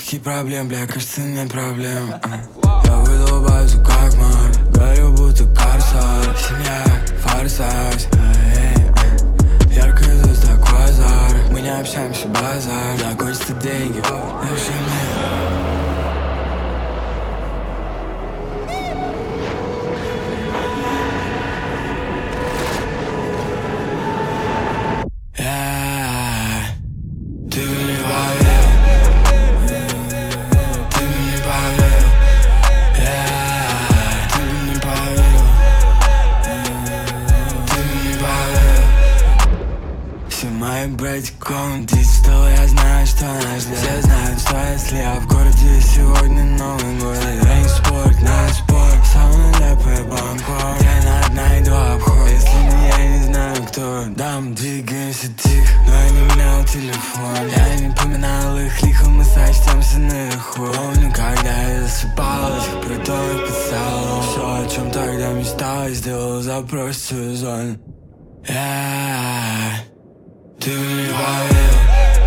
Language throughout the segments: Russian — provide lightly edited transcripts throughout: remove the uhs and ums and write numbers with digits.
Никаких проблем, бля, кажется, нет проблем. Я выдал базу как маг, горю будто корсар. Семья, форсаж, яркая звезда, квазар. Мы не общаемся, базар. Закончатся деньги, напиши мне. Ты мне поверил, ты мне поверил, ты мне поверил, ты мне поверил. Все мои братья комнаты, что я знаю, что нас ждет. Все знают, что если я в городе сегодня Новый год. Я не спорю, надо спорить, самая нелепая банкор. Я найду обход, если я не знаю кто. Дам, двигаемся тихо, но я не менял телефон. Я не поминал их лихо, мы сочтемся наверху. Помню, когда я засыпал этих притонах под столом. Все, о чем тогда мечтал, я сделал запрос в свою зону. Ты мне поверил,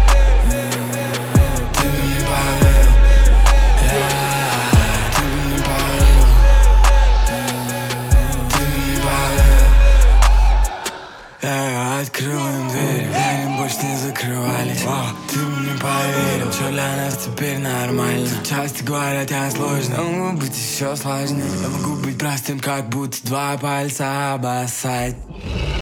ты мне поверил, ты мне поверил, ты мне поверил. Я открыл им дверь, они больше не закрывались. Ты мне поверил, что для нас теперь нормально. Часто говорят, я сложный, я могу быть еще сложнее. Я могу быть простым, как будто два пальца обоссать.